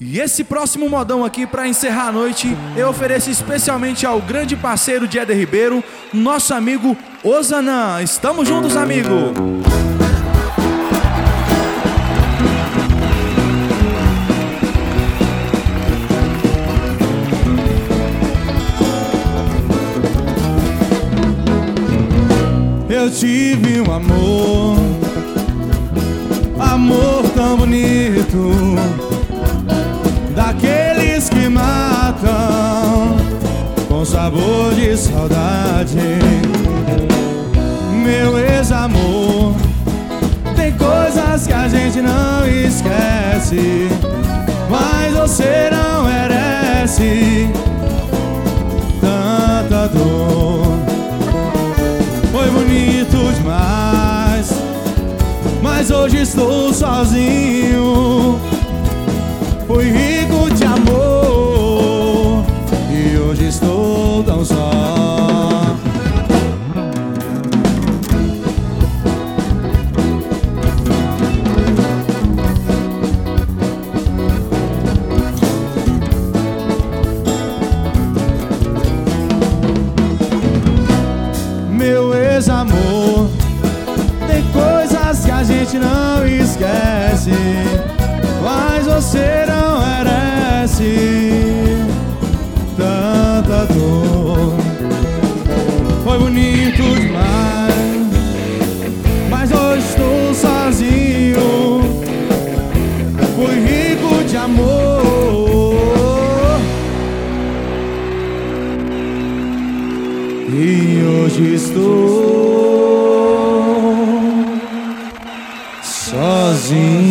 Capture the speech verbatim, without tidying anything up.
E esse próximo modão aqui, para encerrar a noite, eu ofereço especialmente ao grande parceiro de Éder Ribeiro, nosso amigo Ozanam. Estamos juntos, amigo! Eu tive um amor, amor tão bonito, daqueles que matam com sabor de saudade. Meu ex-amor, tem coisas que a gente não esquece, mas você não merece tanta dor. Foi bonito demais, mas hoje estou sozinho. Fui rico de amor e hoje estou tão só. Meu ex-amor, tem coisas que a gente não esquece, mas você não merece tanta dor. Foi bonito demais, mas hoje estou sozinho. Fui rico de amor e hoje estou sozinho.